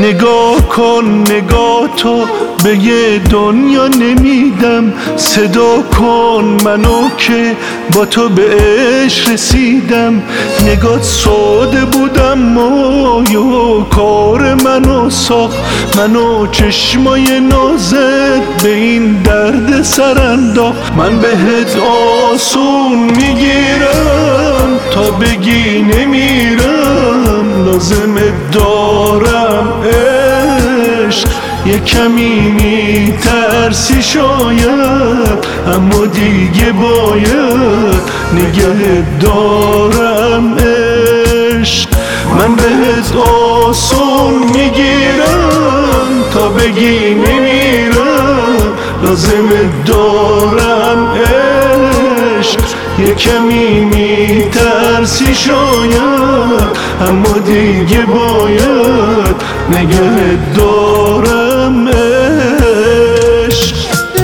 نگاه کن نگاه تو به یه دنیا نمیدم، صدا کن منو که با تو به عشق رسیدم. نگات ساده بودم مایو کار منو ساخت، منو چشمای نازت به این درد سر انداخت. من بهت آسون میگیرم تا بگی نمیرم، لازمت دارم عشق. یه کمی میترسی شاید، اما دیگه باید نگهت دارم عشق. من بهت آسون میگیرم تا بگی نمیرم، لازمت دارم عشق. یه کمی میترسی شاید، اما دیگه باید نگهت دارم عشق.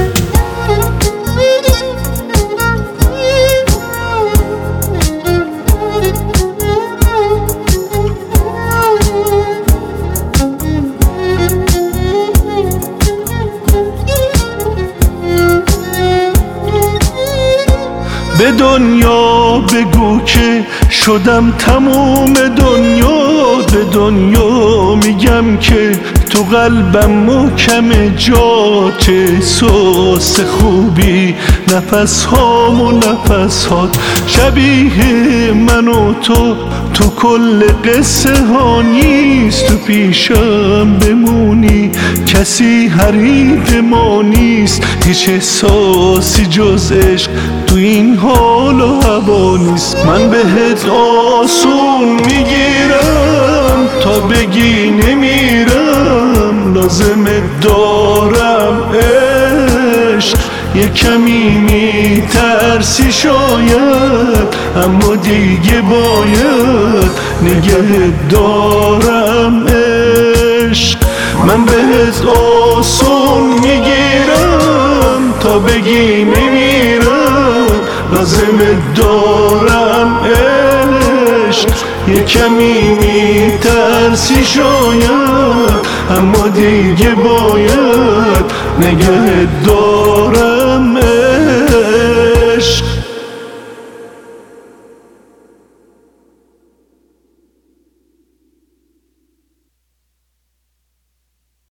به دنیا بگو که شدم تموم دنیا، به دنیا میگم که تو قلبم محکم جا. چه احساس خوبی نفس هام و نفس هات، شبیه من و تو کل قصه ها نیست. تو پیشم بمونی کسی حریف ما نیست، هیچ احساسی جز عشق تو این حال و هوا نیست. من بهت آسون میگیرم تا بگی نمیرم، لازمت دارم عشق. یه کمی میترسی شاید، اما دیگه باید نگهت دارم عشق. من بهت آسون میگیرم تا بگی نمیرم، لازمت دارم عشق. یه کمی میترسی شاید، اما دیگه باید نگهت دارم.